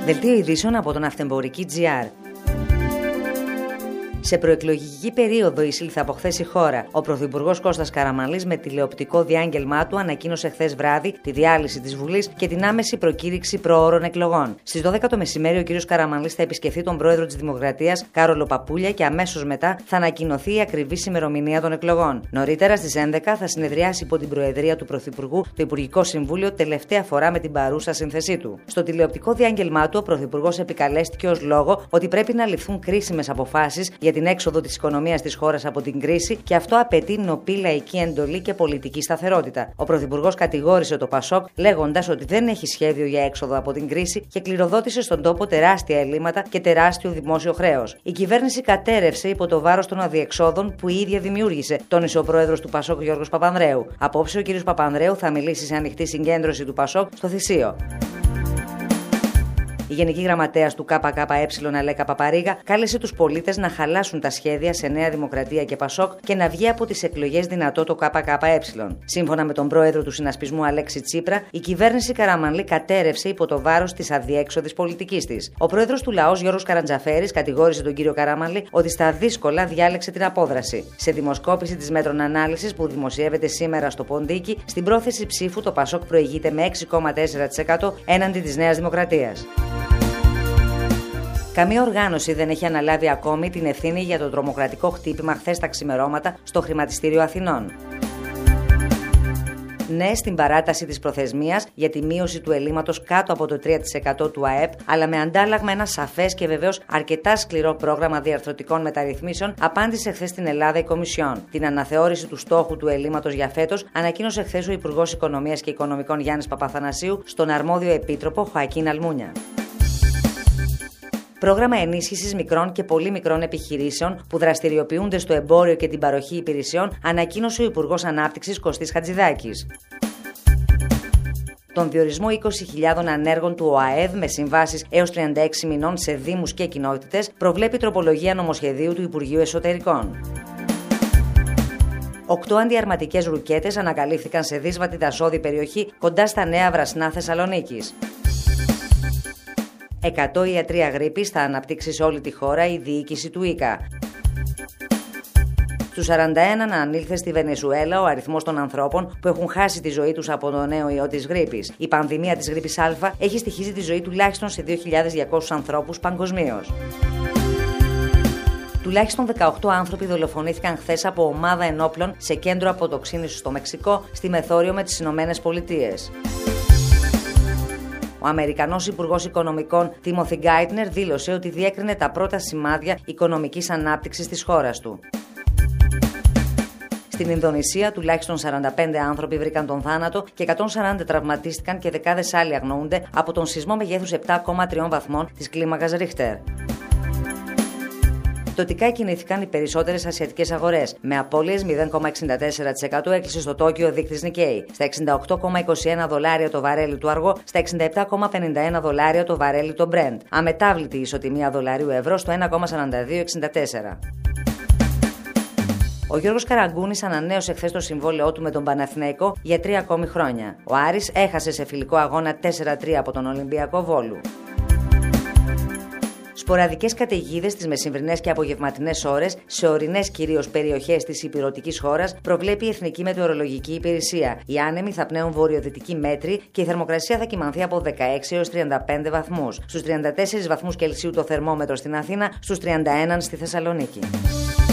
Δελτίο ειδήσεων από τον Αυτεμπορική.gr. Σε προεκλογική περίοδο εισήλθε από χθες η χώρα. Ο Πρωθυπουργός Κώστας Καραμανλής, με τηλεοπτικό διάγγελμά του, ανακοίνωσε χθες βράδυ τη διάλυση της Βουλής και την άμεση προκήρυξη προώρων εκλογών. Στις 12 το μεσημέρι, ο κ. Καραμανλής θα επισκεφθεί τον πρόεδρο της Δημοκρατίας, Κάρολο Παπούλια, και αμέσως μετά θα ανακοινωθεί η ακριβής ημερομηνία των εκλογών. Νωρίτερα, στις 11, θα συνεδριάσει υπό την προεδρία του Πρωθυπουργού το Υπουργικό Συμβούλιο, τελευταία φορά με την παρούσα σύνθεσή του. Στο τηλεοπτικό διάγγελμά του, ο Πρωθυπουργός επικαλέστηκε ως λόγο ότι πρέπει να ληφθούν κρίσιμες αποφάσεις για την έξοδο της οικονομίας της χώρας από την κρίση και αυτό απαιτεί νοπή λαϊκή εντολή και πολιτική σταθερότητα. Ο Πρωθυπουργός κατηγόρησε το ΠΑΣΟΚ λέγοντας ότι δεν έχει σχέδιο για έξοδο από την κρίση και κληροδότησε στον τόπο τεράστια ελλείμματα και τεράστιο δημόσιο χρέος. Η κυβέρνηση κατέρευσε υπό το βάρος των αδιεξόδων που η ίδια δημιούργησε, τόνισε ο πρόεδρος του ΠΑΣΟΚ Γιώργος Παπανδρέου. Απόψε ο κ. Παπανδρέου θα μιλήσει σε ανοιχτή συγκέντρωση του ΠΑΣΟΚ στο Θησίο. Η Γενική Γραμματέας του ΚΚΕ, Αλέκα Παπαρίγα, κάλεσε τους πολίτες να χαλάσουν τα σχέδια σε Νέα Δημοκρατία και ΠΑΣΟΚ και να βγει από τις εκλογές δυνατό το ΚΚΕ. Σύμφωνα με τον πρόεδρο του συνασπισμού Αλέξη Τσίπρα, η κυβέρνηση Καραμανλή κατέρευσε υπό το βάρος της αδιέξοδης πολιτικής της. Ο πρόεδρος του Λαός, Γιώργος Καραντζαφέρης, κατηγόρησε τον κύριο Καραμανλή ότι στα δύσκολα διάλεξε την απόδραση. Σε δημοσκόπηση της Μέτρων Ανάλυσης που δημοσιεύεται σήμερα στο Ποντίκι, στην πρόθεση ψήφου το ΠΑΣΟΚ προηγείται με 6,4% έναντι της Νέας Δημοκρατίας. Καμία οργάνωση δεν έχει αναλάβει ακόμη την ευθύνη για το τρομοκρατικό χτύπημα χθες τα ξημερώματα στο Χρηματιστήριο Αθηνών. Ναι στην παράταση της προθεσμίας για τη μείωση του ελλείμματος κάτω από το 3% του ΑΕΠ, αλλά με αντάλλαγμα ένα σαφές και βεβαίως αρκετά σκληρό πρόγραμμα διαρθρωτικών μεταρρυθμίσεων, απάντησε χθες στην Ελλάδα η Κομισιόν. Την αναθεώρηση του στόχου του ελλείμματος για φέτος ανακοίνωσε χθες ο Υπουργός Οικονομίας και Οικονομικών Γιάννης Παπαθανασίου στον αρμόδιο επίτροπο Χωακίν Αλμούνια. Πρόγραμμα ενίσχυσης μικρών και πολύ μικρών επιχειρήσεων που δραστηριοποιούνται στο εμπόριο και την παροχή υπηρεσιών, ανακοίνωσε ο Υπουργός Ανάπτυξης Κωστής Χατζηδάκης. Τον διορισμό 20.000 ανέργων του ΟΑΕΔ με συμβάσεις έως 36 μηνών σε δήμους και κοινότητες προβλέπει τροπολογία νομοσχεδίου του Υπουργείου Εσωτερικών. 8 αντιαρματικές ρουκέτες ανακαλύφθηκαν σε δύσβατη δασόδη περιοχή κοντά στα Νέα Βρασνά Θεσσαλονίκης. 100 ιατρία γρίπης θα αναπτύξει σε όλη τη χώρα η διοίκηση του ΙΚΑ. Στους 41 ανήλθε στη Βενεζουέλα ο αριθμός των ανθρώπων που έχουν χάσει τη ζωή τους από το νέο ιό της γρίπης. Η πανδημία της γρίπης Α έχει στοιχίζει τη ζωή τουλάχιστον σε 2.200 ανθρώπους παγκοσμίως. Τουλάχιστον 18 άνθρωποι δολοφονήθηκαν χθες από ομάδα ενόπλων σε κέντρο αποτοξίνησης στο Μεξικό, στη μεθόριο με τις Ηνωμένες Πολιτείες. Ο Αμερικανός Υπουργός Οικονομικών Τίμοθι Γκάιτνερ δήλωσε ότι διέκρινε τα πρώτα σημάδια οικονομικής ανάπτυξης της χώρας του. Στην Ινδονησία, τουλάχιστον 45 άνθρωποι βρήκαν τον θάνατο και 140 τραυματίστηκαν και δεκάδες άλλοι αγνοούνται από τον σεισμό μεγέθους 7,3 βαθμών της κλίμακας Ρίχτερ. Πτωτικά κινήθηκαν οι περισσότερες ασιατικές αγορές. Με απώλειες 0,64% έκλεισε στο Τόκιο ο δείκτης Νικέι. Στα $68,21 το βαρέλι του αργό, στα $67,51 το βαρέλι το Brent. Αμετάβλητη η ισοτιμία δολαρίου ευρώ στο 1,4264. Ο Γιώργος Καραγκούνης ανανέωσε χθες το συμβόλαιό του με τον Παναθηναϊκό για 3 ακόμη χρόνια. Ο Άρης έχασε σε φιλικό αγώνα 4-3 από τον Ολυμπιακό Βόλου. Σποραδικές καταιγίδες τις μεσημβρινές και απογευματινές ώρες σε ορεινές κυρίως περιοχές της ηπειρωτικής χώρας προβλέπει η Εθνική Μετεωρολογική Υπηρεσία. Οι άνεμοι θα πνέουν βορειοδυτική μέτρη και η θερμοκρασία θα κυμανθεί από 16 έως 35 βαθμούς. Στους 34 βαθμούς Κελσίου το θερμόμετρο στην Αθήνα, στους 31 στη Θεσσαλονίκη.